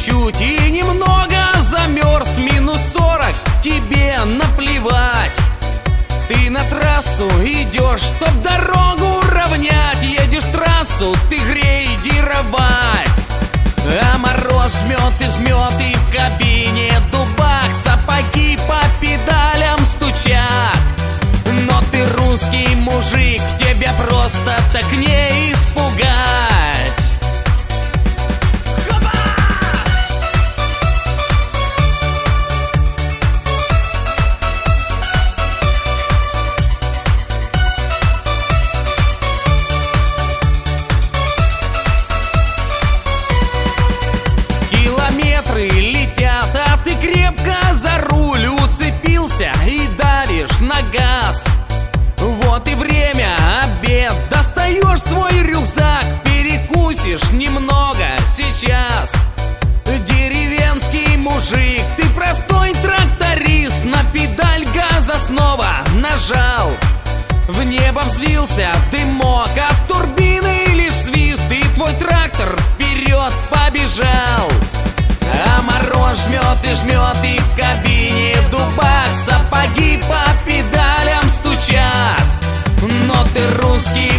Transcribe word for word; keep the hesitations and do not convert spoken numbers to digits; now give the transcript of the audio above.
чуть-чуть и немного замерз, минус сорок, тебе наплевать. Ты на трассу идешь, чтоб дорогу равнять. Едешь трассу, ты грейдировать. А мороз жмет и жмет, и в кабине дубак сапоги по педалям стучат. Но ты русский мужик, тебя просто так не испугать. Летят, а ты крепко за руль уцепился и давишь на газ. Вот и время, обед, достаешь свой рюкзак, перекусишь немного сейчас. Деревенский мужик, ты простой тракторист, на педаль газа снова нажал. В небо взвился дымок, от турбины лишь свист, и твой трактор вперед побежал. А мороз жмет и жмет, и в кабине дубак сапоги по педалям стучат. Но ты русский